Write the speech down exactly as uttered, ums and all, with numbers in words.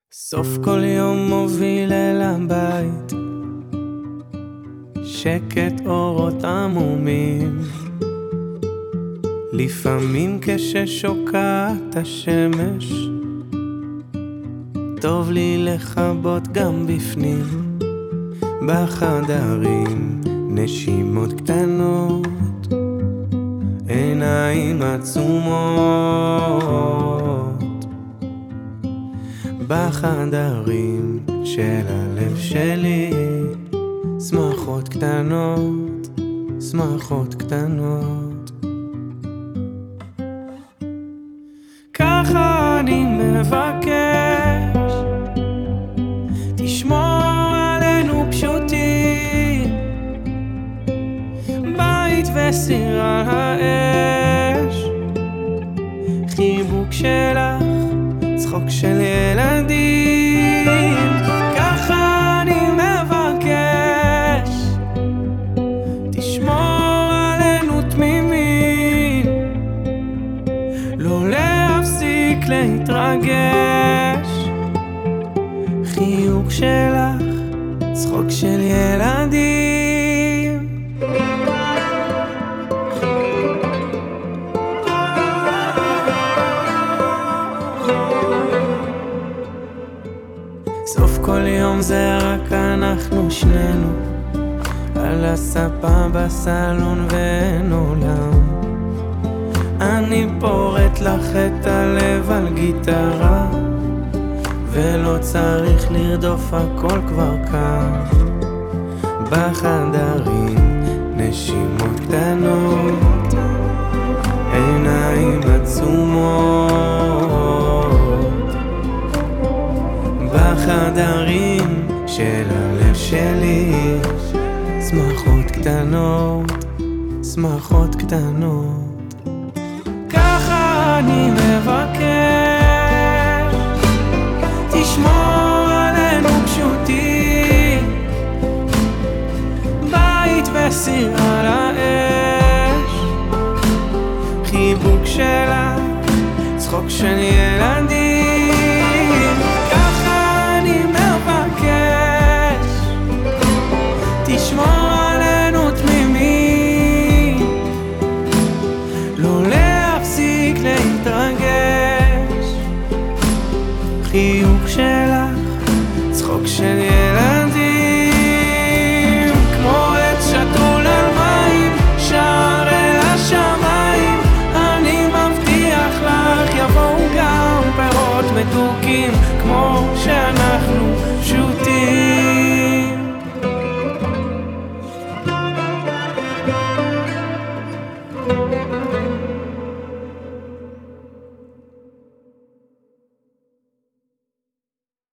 סוף כל יום מוביל אל הבית, שקט אורות עמומים. לפעמים כששוקעת השמש, טוב לי לחבות גם בפנים. בחדרים נשימות קטנות, עיניים עצומות. בחדרים של הלב שלי, שמחות קטנות, שמחות קטנות. ככה אני מבקש, תשמור עלינו פשוטים, בית וסיר על האש, חיבוק שלך, צחוק של ילדים. ככה אני מבקש, תשמור עלינו תמימים, לא להפסיק להתרגש, חיוך שלך, צחוק של ילדים. סוף כל יום זה רק אנחנו שנינו, על הספה בסלון ואין עולם. אני פורט לך את הלב על גיטרה, ולא צריך לרדוף, הכל כבר כאן. בחדרים נשימות קטנות, עיניים עצומות. בחדרים של הלב שלי, שמחות קטנות, שמחות קטנות. ככה אני מבקש, תשמור עלינו פשוטים, בית וסיר על האש, חיבוק שלך, צחוק של ילדים. ככה אני מבקש, תשמור עלינו תמימים, לא להפסיק להתרגש, חיוך שלך, צחוק של ילדים.